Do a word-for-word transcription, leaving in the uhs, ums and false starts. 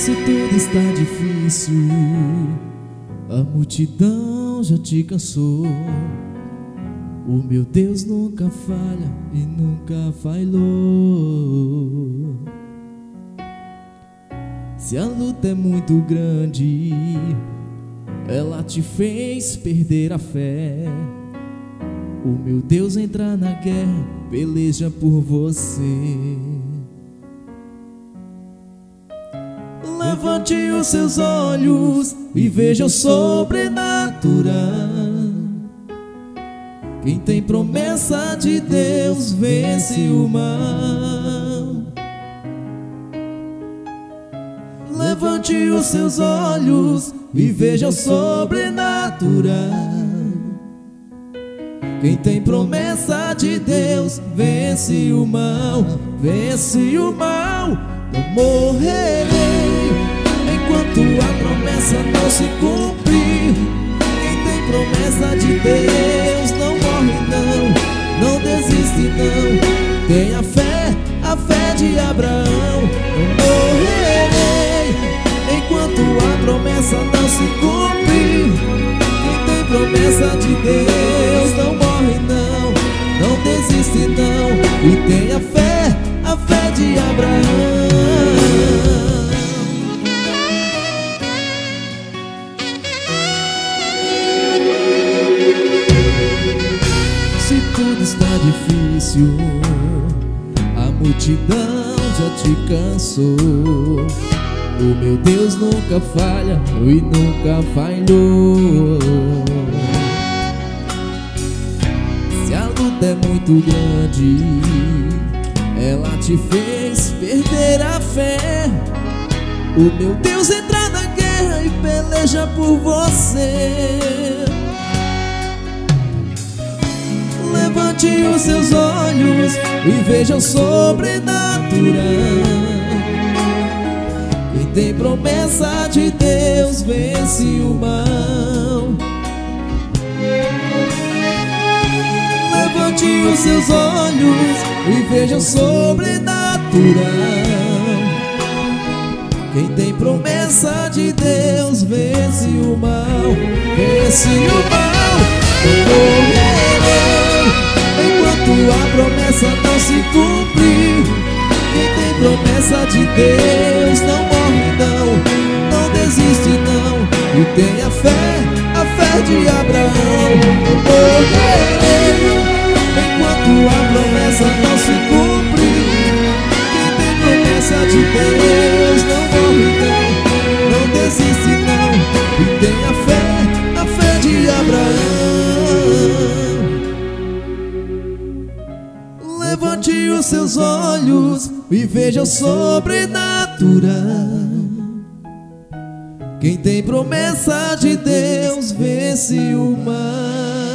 Se tudo está difícil, a multidão já te cansou. O meu Deus nunca falha e nunca falhou. Se a luta é muito grande, ela te fez perder a fé. O meu Deus entra na guerra, peleja por você. Levante os seus olhos e veja o sobrenatural. Quem tem promessa de Deus vence o mal. Levante os seus olhos e veja o sobrenatural. Quem tem promessa de Deus vence o mal, vence o mal. Não morrerei enquanto a promessa não se cumprir. Quem tem promessa de Deus não morre não, não desiste não. Tenha fé, a fé de Abraão. Não morrerei enquanto a promessa não se cumprir. Quem tem promessa de Deus não morre não, não desiste não. E tenha fé, a fé de Abraão. Se tudo está difícil, a multidão já te cansou. O meu Deus nunca falha e nunca falhou. Se a luta é muito grande, ela te fez perder a fé. O meu Deus entra na guerra e peleja por você. Levante os seus olhos e veja o sobrenatural. Quem tem promessa de Deus vence o mal. Levante os seus olhos e veja o sobrenatural. Quem tem promessa de Deus vence o mal, vence o mal. Não morrerei enquanto a promessa não se cumprir. Quem tem promessa de Deus não morre não, não desiste não. E tenha fé, a fé de Abraão. Não morrerei enquanto a promessa não se cumprir. Quem tem promessa de Deus não morre não, não desiste não. E tenha fé, a fé de Abraão. Levante os seus olhos e veja o sobrenatural. Quem tem promessa de Deus vence o mal.